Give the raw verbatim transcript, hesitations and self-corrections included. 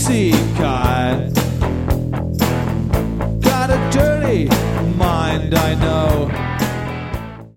greasy kind. Got a dirty mind, I know.